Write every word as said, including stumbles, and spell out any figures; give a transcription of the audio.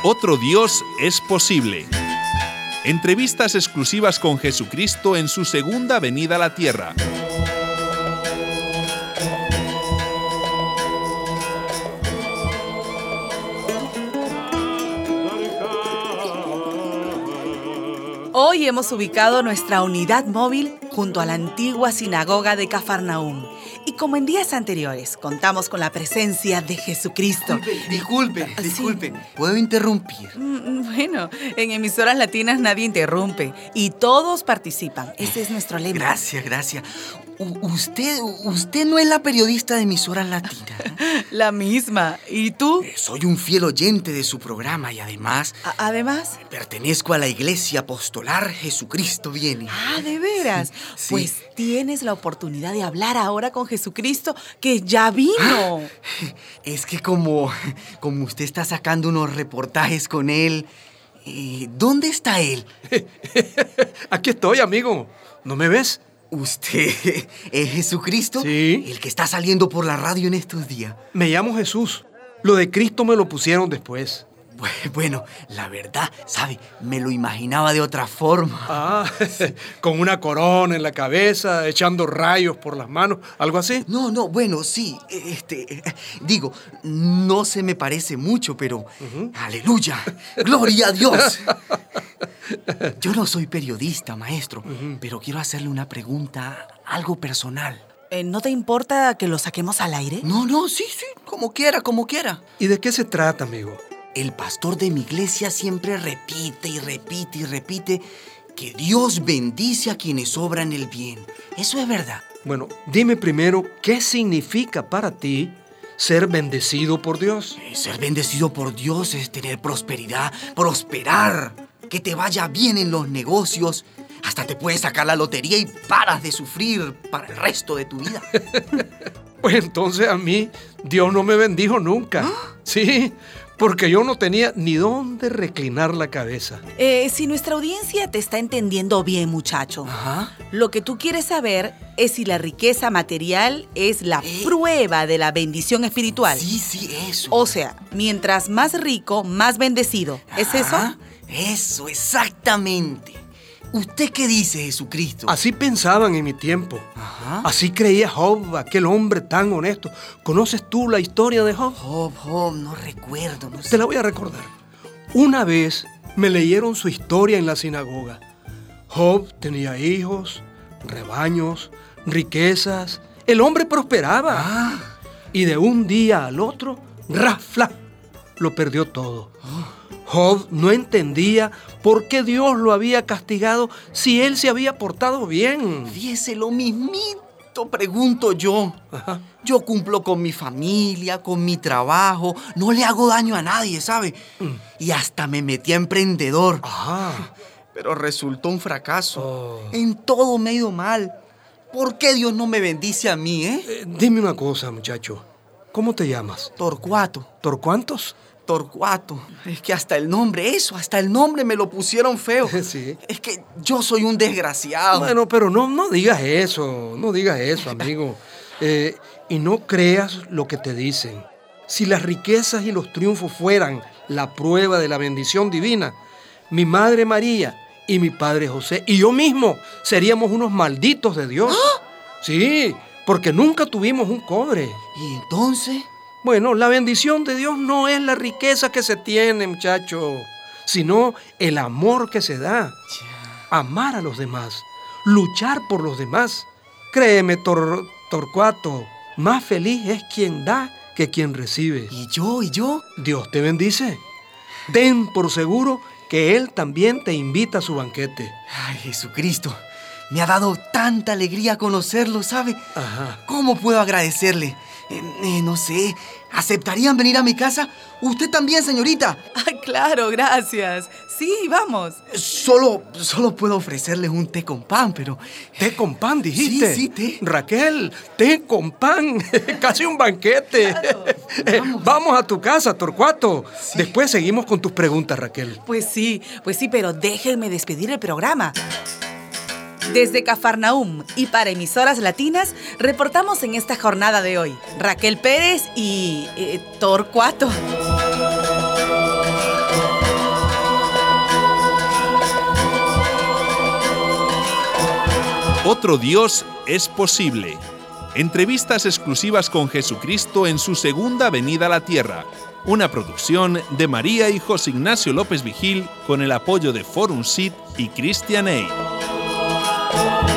Otro Dios es posible. Entrevistas exclusivas con Jesucristo en su segunda venida a la tierra. Hoy hemos ubicado nuestra unidad móvil junto a la antigua sinagoga de Cafarnaúm. Y como en días anteriores, contamos con la presencia de Jesucristo. Disculpen, disculpen, disculpen. Sí. ¿Puedo interrumpir? Bueno, en emisoras latinas nadie interrumpe y todos participan. Ese es nuestro lema. Gracias, gracias. U- usted, usted no es la periodista de emisoras latinas, ¿no? La misma. ¿Y tú? Eh, soy un fiel oyente de su programa y además... A- ¿Además? Pertenezco a la iglesia apostolar Jesucristo Viene. Ah, ¿de veras? Sí, sí. Pues tienes la oportunidad de hablar ahora con Jesucristo, que ya vino. Ah, es que como, como usted está sacando unos reportajes con él, eh, ¿dónde está él? Aquí estoy, amigo. ¿No me ves? ¿Usted es Jesucristo? Sí. El que está saliendo por la radio en estos días. Me llamo Jesús. Lo de Cristo me lo pusieron después. Bueno, la verdad, ¿sabe? Me lo imaginaba de otra forma. Ah, con una corona en la cabeza, echando rayos por las manos, algo así. No, no, bueno, sí, este, digo, no se me parece mucho, pero uh-huh. ¡Aleluya! ¡Gloria a Dios! Yo no soy periodista, maestro, uh-huh. pero quiero hacerle una pregunta, algo personal. Eh, ¿No te importa que lo saquemos al aire? No, no, sí, sí, como quiera, como quiera. ¿Y de qué se trata, amigo? El pastor de mi iglesia siempre repite y repite y repite que Dios bendice a quienes obran el bien. ¿Eso es verdad? Bueno, dime primero, ¿qué significa para ti ser bendecido por Dios? Eh, ser bendecido por Dios es tener prosperidad, prosperar, que te vaya bien en los negocios. Hasta te puedes sacar la lotería y paras de sufrir para el resto de tu vida. Pues entonces a mí Dios no me bendijo nunca. ¿Ah? Sí, porque yo no tenía ni dónde reclinar la cabeza. Eh, si nuestra audiencia te está entendiendo bien, muchacho, Ajá. lo que tú quieres saber es si la riqueza material es la ¿Eh? prueba de la bendición espiritual. Sí, sí, eso. O sea, mientras más rico, más bendecido. ¿Es Ajá. eso? Eso, exactamente. ¿Usted qué dice, Jesucristo? Así pensaban en mi tiempo. Ajá. Así creía Job, aquel hombre tan honesto. ¿Conoces tú la historia de Job? Job, Job, no recuerdo. No sé. Te la voy a recordar. Una vez me leyeron su historia en la sinagoga. Job tenía hijos, rebaños, riquezas. El hombre prosperaba. Ah. Y de un día al otro, ¡rafla!, lo perdió todo. Oh. Job no entendía por qué Dios lo había castigado si él se había portado bien. Fíjese, lo mismito pregunto yo. Ajá. Yo cumplo con mi familia, con mi trabajo, no le hago daño a nadie, ¿sabe? Mm. Y hasta me metí a emprendedor. Ajá. Pero resultó un fracaso. Oh. En todo me ha ido mal. ¿Por qué Dios no me bendice a mí, eh? eh dime una cosa, muchacho. ¿Cómo te llamas? Torcuato. ¿Torcuantos? Torcuato. Es que hasta el nombre, eso, hasta el nombre me lo pusieron feo. Sí. Es que yo soy un desgraciado. Bueno, pero no, no digas eso, no digas eso, amigo. Eh, y no creas lo que te dicen. Si las riquezas y los triunfos fueran la prueba de la bendición divina, mi madre María y mi padre José y yo mismo seríamos unos malditos de Dios. ¿Ah? Sí, porque nunca tuvimos un cobre. ¿Y entonces? Bueno, la bendición de Dios no es la riqueza que se tiene, muchacho, sino el amor que se da. Amar a los demás, luchar por los demás. Créeme, Tor, Torcuato, más feliz es quien da que quien recibe. ¿Y yo? ¿Y yo? Dios te bendice. Ten por seguro que Él también te invita a su banquete. Ay, Jesucristo, me ha dado tanta alegría conocerlo, ¿sabe? Ajá. ¿Cómo puedo agradecerle? Eh, eh, no sé, ¿aceptarían venir a mi casa? ¿Usted también, señorita? Ah, claro, gracias. Sí, vamos. Solo, solo puedo ofrecerles un té con pan, pero... ¿Té con pan, dijiste? Sí, sí, té. Raquel, té con pan. Casi un banquete. Claro. Vamos. Vamos a tu casa, Torcuato. Sí. Después seguimos con tus preguntas, Raquel. Pues sí, pues sí, pero déjenme despedir el programa. Desde Cafarnaúm y para emisoras latinas, reportamos en esta jornada de hoy Raquel Pérez y eh, Torcuato. Otro Dios es posible. Entrevistas exclusivas con Jesucristo en su segunda venida a la tierra. Una producción de María y José Ignacio López Vigil con el apoyo de Forum Sit y Christian Aid.